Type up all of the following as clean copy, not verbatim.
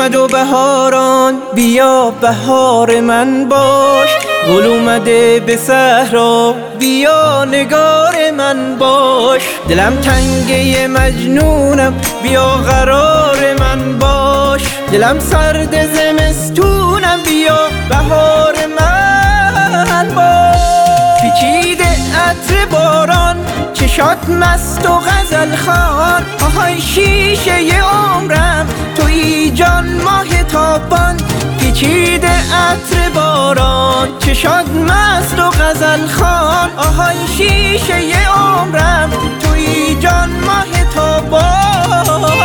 اومد و بهاران، بیا بهار من باش. گل اومده به صحرا، بیا نگار من باش. دلم تنگه مجنونم، بیا قرار من باش. دلم سرد زمستونم، بیا بهار من باش. پیچیده عطر باران، چشات مست و غزل خوان. آهای شیشه عمرم، تویی جان ماه تابان. پیچیده عطر باران، چشات مست و غزل خوان. آهای شیشه عمرم، تویی جان ماه تابان.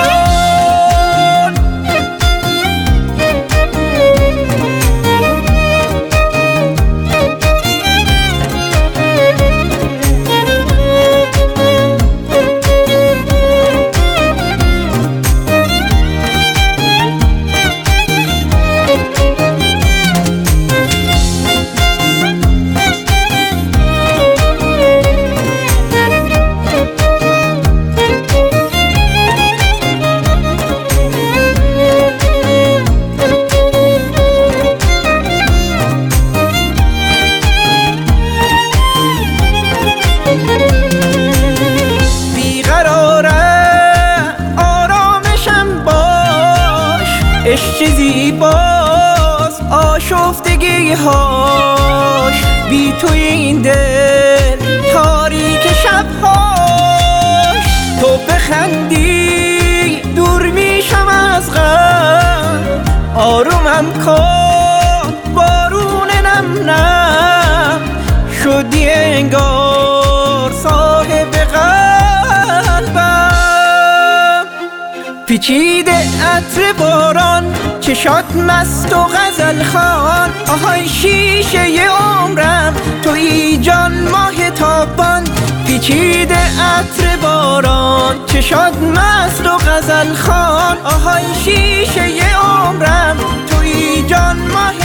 عشق زیباست آشفتگی هاش، بی توی این دل تاریک شبهاش. تو بخندی دور میشم از غم، آرومم کن بارون نم نم. شدی انگار صاحب قلبم. پیچیده عطر باران، چشات مست و غزل خوان. آهای شیشه عمرم، تویی جان ماه تابان. پیچیده عطر باران، چشات مست و غزل خوان. آهای شیشه عمرم، تویی جان ماه